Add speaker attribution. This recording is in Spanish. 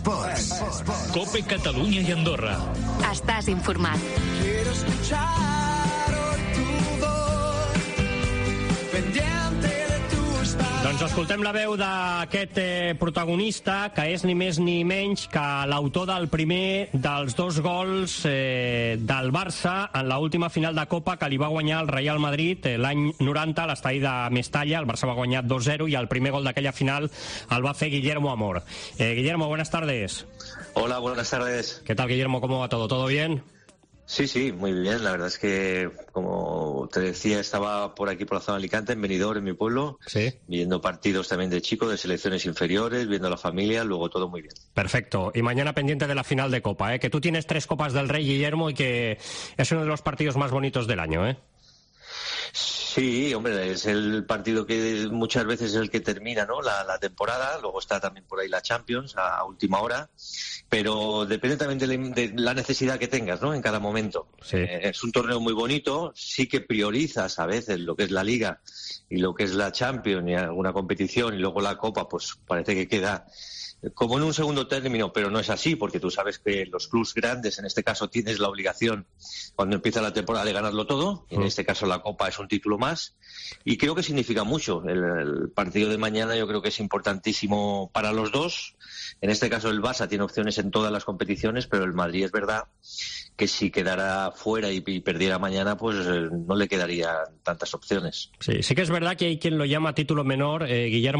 Speaker 1: Esports.
Speaker 2: COPE Catalunya i Andorra.
Speaker 3: Estàs informat.
Speaker 4: Quiero escuchar hoy tu voz, pendiente de tus palabras.
Speaker 5: Doncs escoltem la veu d'aquest protagonista, que és ni més ni menys que l'autor del primer dels 2 gols del Barça en l'última final de Copa que li va guanyar el Real Madrid l'any 90 a l'estadi de Mestalla. El Barça va guanyar 2-0 i el primer gol d'aquella final el va fer Guillermo Amor. Guillermo, buenas tardes.
Speaker 6: Hola, buenas tardes.
Speaker 5: ¿Qué tal, Guillermo? ¿Cómo va todo? ¿Todo bien?
Speaker 6: Sí, muy bien. La verdad es que, como te decía, estaba por aquí, por la zona de Alicante, en Benidorm, en mi pueblo,
Speaker 5: sí,
Speaker 6: viendo partidos también de chicos, de selecciones inferiores, viendo a la familia, luego todo muy bien.
Speaker 5: Perfecto. Y mañana pendiente de la final de Copa, que tú tienes 3 Copas del Rey, Guillermo, y que es uno de los partidos más bonitos del año,
Speaker 6: Sí, hombre, es el partido que muchas veces es el que termina, ¿no?, la temporada. Luego está también por ahí la Champions a última hora, pero depende también de la necesidad que tengas, ¿no?, en cada momento.
Speaker 5: Sí.
Speaker 6: Es un torneo muy bonito, sí que priorizas a veces lo que es la Liga y lo que es la Champions y alguna competición, y luego la Copa, pues parece que queda como en un segundo término, pero no es así, porque tú sabes que los clubes grandes, en este caso, tienes la obligación cuando empieza la temporada de ganarlo todo, y en este caso la Copa es un título más, y creo que significa mucho. El partido de mañana yo creo que es importantísimo para los dos. En este caso el Barça tiene opciones en todas las competiciones, pero el Madrid es verdad que si quedara fuera y perdiera mañana, pues no le quedarían tantas opciones.
Speaker 5: Sí que es verdad que hay quien lo llama título menor, Guillermo.